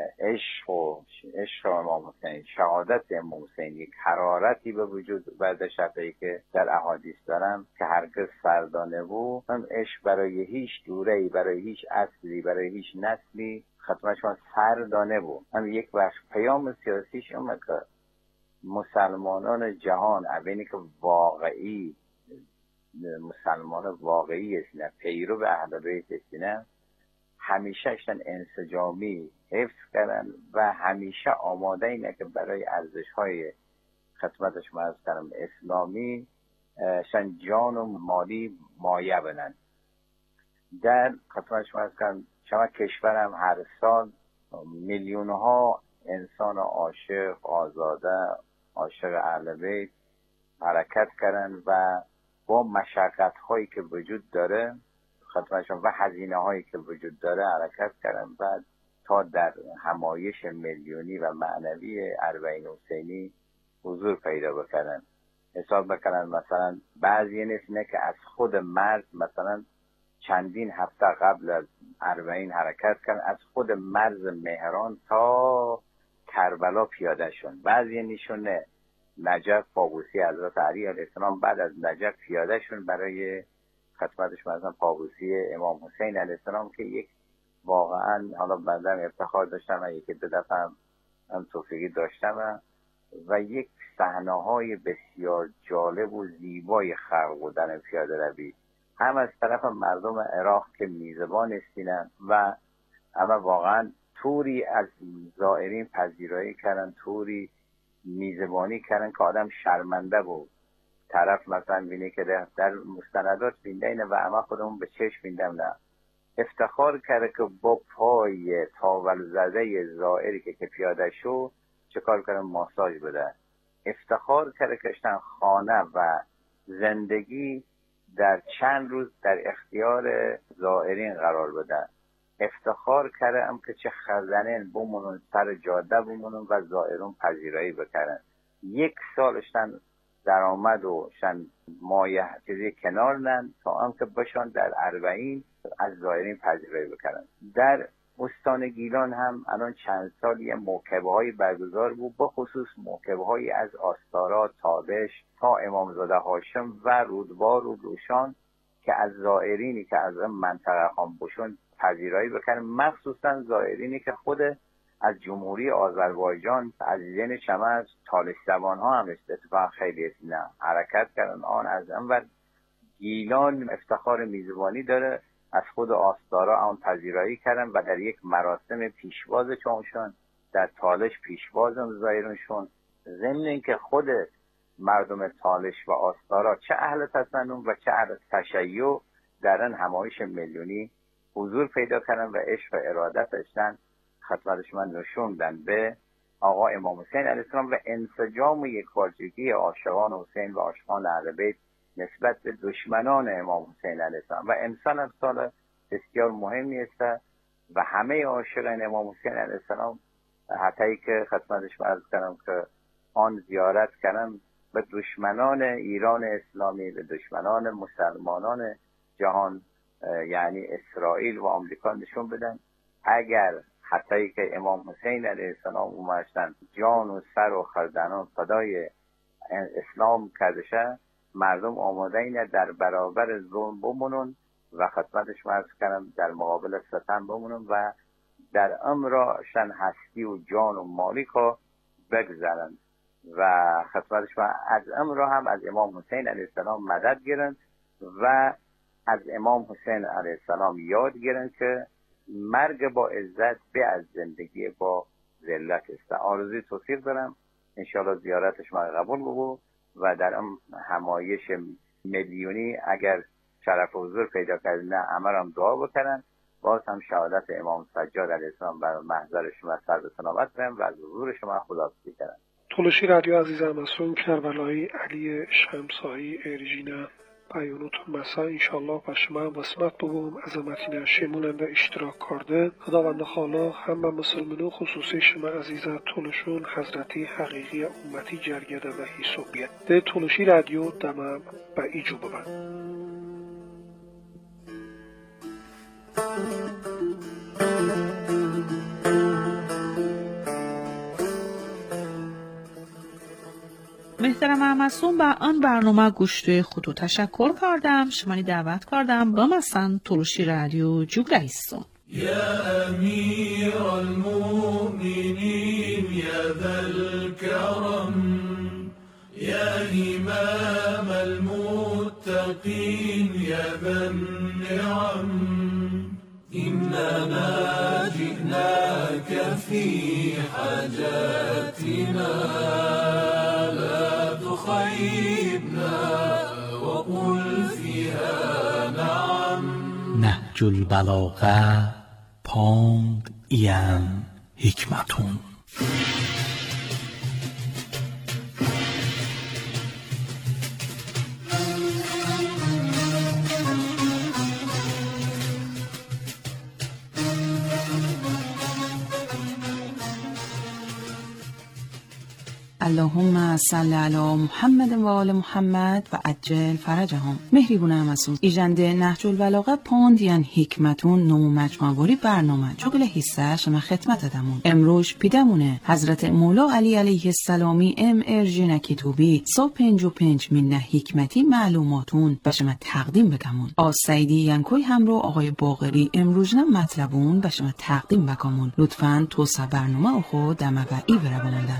عشق امام حسین، شهادت امام حسین یک حرارتی به وجود بعد شفایی که در احادیث دارم که هرگز فردانه بود. هم عشق برای هیچ دوره‌ای، برای هیچ اصلی، برای هیچ نسلی خدمت شما فردانه بود. هم یک بخش پیام سیاسی شما که مسلمانان جهان اولی که واقعی مسلمان واقعی هستن، پیرو به اهل بیت هستن، همیشه اشتن انسجامی حفظ کردن و همیشه آماده اینه که برای ارزش‌های خدمتش مرز کردم اسلامی شن جان و مالی مایه بنن. در خدمتش مرز کردم شما کشورم هر سال میلیونها انسان عاشق آزاده عاشق اهل بیت حرکت کردن و با مشقت هایی که وجود داره خدمتشون و هزینه هایی که وجود داره حرکت کردن و تا در همایش میلیونی و معنوی اربعین حسینی حضور پیدا بکنن. حساب بکنن مثلا بعضی نیست اینه که از خود مرز مثلا چندین هفته قبل از اربعین حرکت کردن، از خود مرز مهران تا کربلا پیاده شدن. بعضی نیشونه نجف پابوسی حضرت علی علیه السلام بعد از نجف پیاده شدن برای خدمتش مثلا پابوسی امام حسین علیه السلام که یک واقعا حالا بندم افتخار داشتم و یکی دو دفعه هم توفیقی داشتم و یک صحنه‌های بسیار جالب و زیبای خلق بودن پیاده روی هم از طرف مردم عراق که میزبان استینن و اما واقعا طوری از زائرین پذیرایی کردن، طوری میزبانی کردن که آدم شرمنده بود. طرف مثلا بینه که در مستندات بینده اینه و اما خودمون به چشم بیندم نه افتخار کرده که با پای تاول زده زائری که پیاده شو چه کار کنه ماساژ بده. افتخار کرده که اشتن خانه و زندگی در چند روز در اختیار زائرین قرار بده. افتخار کرده هم که چه خزنین بمونن سر جاده بمونن و زائرون پذیرایی بکنن. یک سالشتن درآمد و شن مایه چیزی کنار نن تا هم که بشان در اربعین از زائرین پذیرایی بکنن. در استان گیلان هم الان چند سال یه موکبه های برگزار بود، با خصوص موکبه های از آستارا، تابش تا امامزاده هاشم و رودبار و روشان که از زائرینی که از منطقه خان بشون پذیرایی بکنن، مخصوصا زائرینی که خود از جمهوری آذربایجان عزیزین شما از تالش‌زبان ها هم اتفاق خیلی نه حرکت کردن. آن از انور گیلان افتخار میزبانی داره، از خود آستارا آن پذیرایی کردن و در یک مراسم پیشواز چونشون در تالش پیشواز هم زائرینشون، ضمن اینکه خود مردم تالش و آستارا چه اهل تسنن و چه اهل تشیع درن همایش میلیونی حضور پیدا کردن و عشق و ارادت داشتن خدمتش من نشوندن به آقا امام حسین علیه السلام و انسجام و یکپارچگی عاشقان حسین و عاشقان اهل بیت نسبت به دشمنان امام حسین علیه السلام. و امسال هم سال بسیار مهمی است و همه عاشقان امام حسین علیه السلام حتی که خدمتش من عرض کنم که آن زیارت کردن به دشمنان ایران اسلامی، به دشمنان مسلمانان جهان یعنی اسرائیل و آمریکا نشون بدن اگر حتی که امام حسین علیه السلام اومدن جان و سر و خردنان فدای اسلام کردشه، مردم آماده اینه در برابر ظلم بمونن و خدمتش مرز کنم در مقابل ستم بمونن و در امرشن هستی و جان و مالیکا بگذارن و خدمتش از امر هم از امام حسین علیه السلام مدد گیرن و از امام حسین علیه السلام یاد گیرن که مرگ با عزت به از زندگی با ذلت است. آرزوی توفیق دارم انشاءالله زیارتش من قبول بگو و در همایش میلیونی اگر شرف حضور پیدا کردن امرم دعا بکنن، باز هم شهادت امام سجاد علیه السلام بر محضر شما سر به سلامت برم و از حضور شما خداحافظی کنم. تولشی رادیو عزیزم از اون کربلایی علی شمسایی ارژینا بیانوت مسا انشالله و شما وسمت بگم عظمتین شموننده اشتراک کرده خداوند خالا همه مسلمانو خصوصی شما عزیزه تولشون حضرتی حقیقی امتی جرگده و حسابیه ده تولشی رادیو دمم به ایجو ببن. محترم محمدسون با آن برنامه گوشت خودو تشکر کردم. شمانی دعوت کردم با مثلا تولشی رادیو جوگرهیستون. يا أمير المؤمنين يا ذا الكرم يا إمام المتقين المتقين يا ذا النعم إننا جئناك في حاجاتنا لا تخيبنا وقل فيها نعم نهج البلاغه پوند ین حکمتون. اللهم صل علی محمد و آل محمد و عجل فرجهم. مهری بونه همسون ایجنده نهج البلاغه پوند یان حکمتون نمو مجموعوری برنامه چوگل حصه شما خدمت دمون. امروز پیدمونه حضرت مولا علی علیه السلامی ارجین کتوبی 155 من حکمتی معلوماتون به شما تقدیم بکمون. آز سیدی ینکوی همرو آقای باقری امروز نه مطلبون به شما تقدیم بکمون. لطفاً توسع برنامه خود دمبعی برابندن.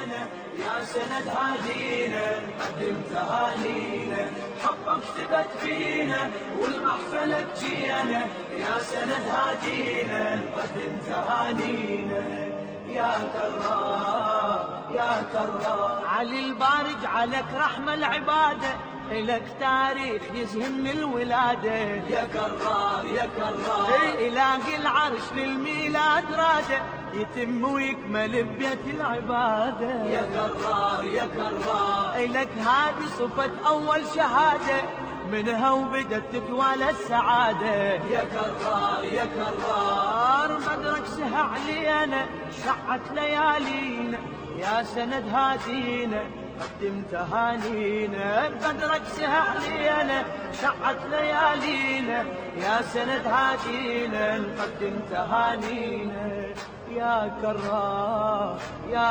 سند هادينا قدمت هالينا حبك ثبت فينا والمحفلة بجينا يا سند هادينا قدمت هالينا يا كرار يا كرار علي البارج عليك رحمة العبادة إلك تاريخ يزهم من الولادة يا كرار يا كرار إلاقي العرش للميلاد رادة يتم ويكمل ببيت العبادة يا كرار يا كرار إلك هذه صفة أول شهادة منها وبدت تتوالى السعادة يا كرار يا كرار بدرك سهى علينا شعت ليالينا يا سند هادينا قدمت هانينا بدرك سهى علينا شعت ليالينا يا سند هادينا قدمت هانينا يا كرار يا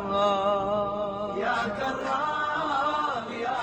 كرار يا كرار يا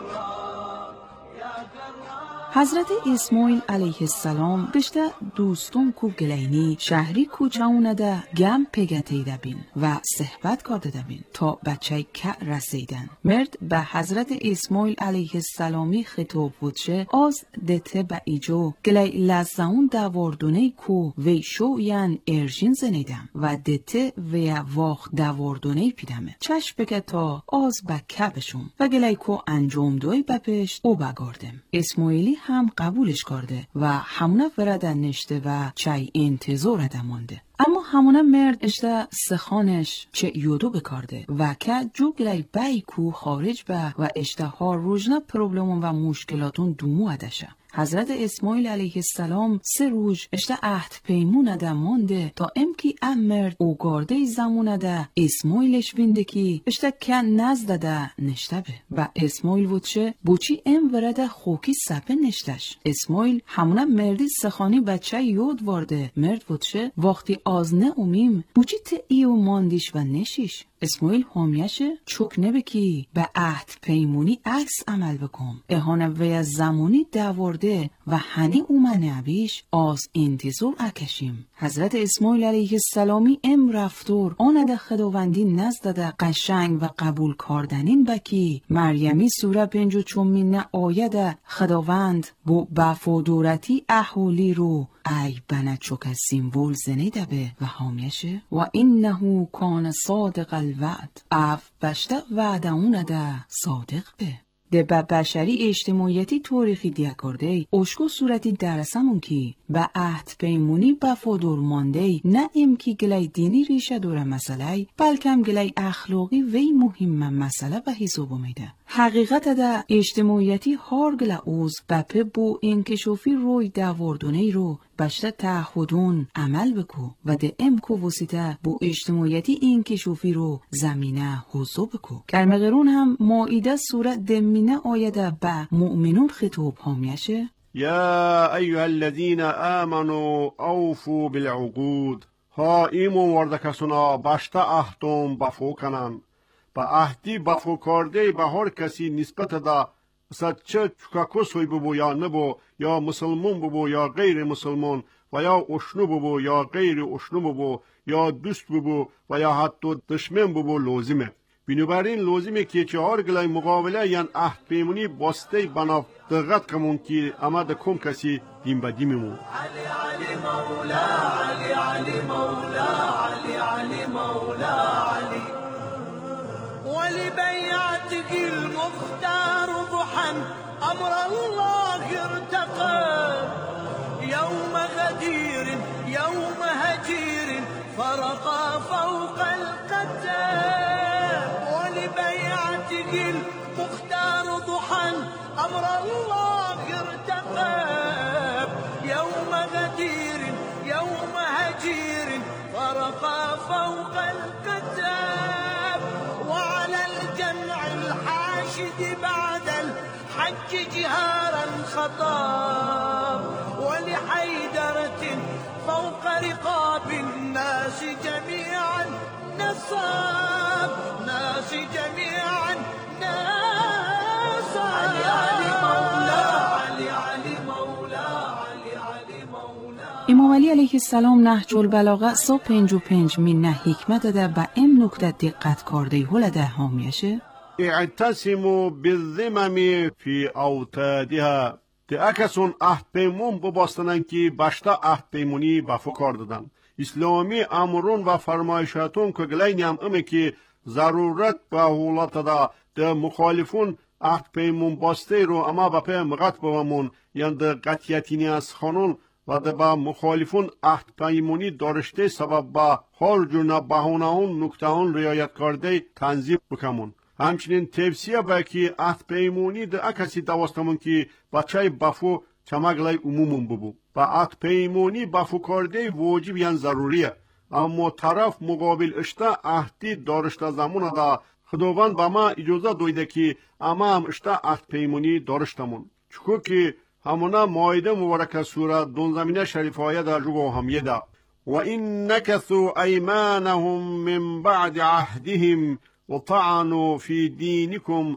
كرار يا كرار. حضرت اسماعیل علیه السلام بشته دوستون کو گلینی شهری کوچاونه ده گم پگتیده بین و صحبت کرده بین تا بچه که رسیدن. مرد به حضرت اسماعیل علیه السلامی خطاب بودشه از دته با ایجو گلی لزاون دواردونه کو وی شوین ارژین زنیدم و دته وی واخ دواردونه پیدمه چشم بکه تا از بکه بشون و گلی کو انجام دوی بپشت او بگاردم. اسماعیلی هم قبولش کرده و همونه وردن نشته و چای انتظار دمانده. اما همونه مرد اشته سخانش چه یودو بکارده و که جو گلی بای کو خارج به و اشته ها روزنه پروبلمون و مشکلاتون دومو ادشه. حضرت اسماعیل علیه السلام 3 روز اشته عهد پیمونه ده مانده تا امکی مرد او گارده زمونه ده اسماعیلش وینده کی اشته که نزده ده نشته به و اسماعیل وچه بوچی ورده خوکی سپه نشتش. اسماعیل همونه مردی سخانی بچه یود وارده مرد وچه وقتی آزنه اومیم بوچی ایو ماندیش و نشیش. اسماعیل همیشه چوک نبکی به عهد پیمونی عکس عمل بکن. اهانه وی از زمانی دوارده و هنی اومن عبیش از انتظار اکشیم. حضرت اسماعیل علیه السلامی رفتور آنده خداوندی نزده قشنگ و قبول کردنین بکی مریمی سوره 54 آیه خداوند بو بفادورتی احولی رو ای بنا چوک سیمبول زنیده به و همیشه و اینهو کان صادق الوعد اف بشته وعده اونه ده صادق به ده به بشری اجتماعیتی تاریخی دیا کرده اشکو صورتی درسمون کی به عهد پیمونی بفادور مانده نه امکی گلی دینی ریشه دوره مسئله بلکم گلی اخلاقی وی مهم مسئله به حساب میده. حقیقت ده اجتماعیتی هار گل اوز بپه بو انکشافی روی دواردونه رو بشته تعهدون عمل بکو و ده امکو وسیطه بو اجتماعیتی انکشافی رو زمینه حضو بکو. کرمغرون هم مائده سوره دمینه آیده به مؤمنون خطاب همیشه یا ایها الذین آمنوا اوفوا بالعقود ها ایمون ورده کسونا بشته عهدم بفو کنن با عهدی بفو کرده به هر کسی نسبت ده مثلا چه چکاکوسوی ببو یا نبو یا مسلمون ببو یا غیر مسلمون و یا اشنو ببو یا غیر اشنو ببو یا دوست ببو و یا حتی دشمن ببو لازمه. بنابراین لازمه که 4 گلای مقابله یعنی عهد پیمونی باسته بناف دقت کمون که اما ده کم کسی دیم با دیممون. علی علی مولا علی علی مولا علی علی مولا علی ولبيعتك المختار ضحى أمر الله ارتقى يوم غدير يوم هجير فرقى فوق القتال ولبيعتك المختار ضحى أمر الله ارتقى يوم غدير يوم هجير فرقى فوق القتال وعلى الجمع الحاشد بعد الحج جهارا خطاب ولحيدرة فوق رقاب الناس جميعا نصاب ناس جميعا نصاب علي علي مولا علي علي مولا علي علي مولا امام علی علیه السلام نهج البلاغه 155 من حکمت ده و ام نکته دقت کرده هلده هامیشه اعتصموا بالذمم فی اوتادها ده اکسون عهد پیمون بباستنن که باشتا عهد پیمونی بفو کار دادن اسلامی امرون و فرمایشاتون که گلین هم امه که ضرورت به حولت دا ده مخالفون عهد پیمون باسته رو اما با پی مغت بومون یعنی ده قطیتینی از خانون و ده با مخالفون عهد پیمونی دارشته سبب با هر جور بهونه اون نکته اون رعایت کرده تنظیم بکمون. همچنین توصیه با که عهد پیمونی ده اکسی دواستمون که بچه بفو چمگلای عمومون ببو. با عهد پیمونی بفو کرده واجب یعنی ضروریه. اما طرف مقابل اشتا عهدی دارشته زمونه دا خداوند با ما اجازه دویده که اما هم اشتا عهد پیمونی دارشتمون. چکو که همونا مایده مبارکه سوره 12 شریف آیه در جوگو همیه دا و این نکثوا ایمانهم من بعد عهدهم وطعنوا في دينكم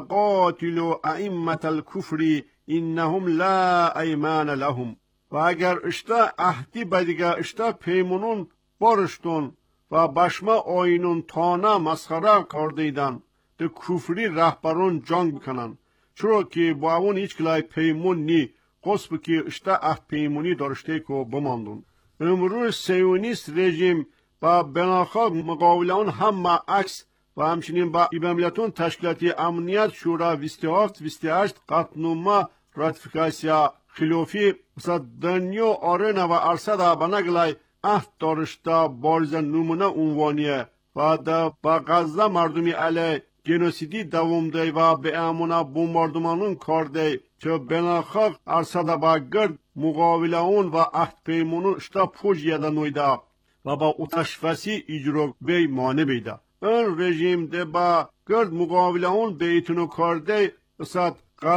فقاتلوا ائمه الكفر انهم لا ایمان لهم و اگر اشتا عهدی بدیگه اشتا پیمونون بارشتون و بشما آینون تانه مسخره کردیدن ده کفری رهبرون جنگ بکنن چرا که با اون هیچ کلای پیمون نی قصب که اشتا عهد پیمونی داشته که بماندون. امروز سیونیست رژیم با بناخواه مقابل اون هم ما عکس و همچنین با ایبامیلتون تشکیلاتی امنیت شورا 27-28 قطنوما راتیفیکاسیا خلافی مثل دنیا آرنه و ارسده بنگلای عهد داشته بارز نمونه عنوانیه و دا با غزه مردمی علی جنوسیدی دوام دی و به امونا بمباردمانون کرده که بناخاق ارسده با گرد مقابله اون و عهد پیمونون اشتا پوج یده نویده و با اتشفسی اجرا بی مانه بیده. این رژیم ده با گرد مقابله اون بیتونو کرده اسد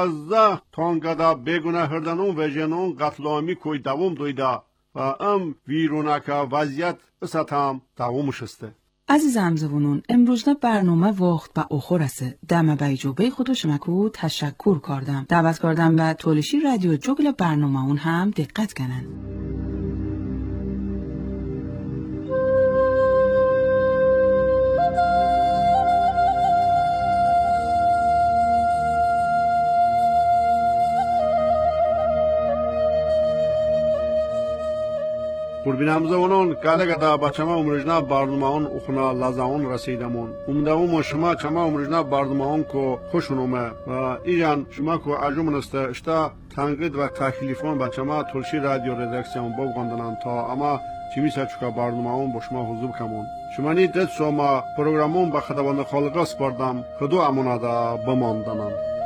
غزه تانگده بگونه هردنون و جنون قتلامی کوی دوام دویده و ام ویرونک وضعیت اسد هم دوامش استه. عزیز همزبونون امروز برنامه وقت با اخور است. دم بیجوبه خودو شمکو تشکر کردم. دعوت کردم به تولشی رادیو جوگل برنامه اون هم دقت کنن. قربین همزمانان کله گدا با چما امروزنا برنامه اون اخنا لازون رسیدمون امیدوارم شما چما امروزنا برنامه اون کو خوشونومه و ایجان شما کو عجوم است اشتا تنقید و تکلیفون با چما تولشی رادیو ردکسیون بوگاندنان تا اما چیمی سچکا برنامه اون با شما حضور کمون شما نی دت شما پروگرامون با خداوند خالق سپردم خدو امانه دا بماندنان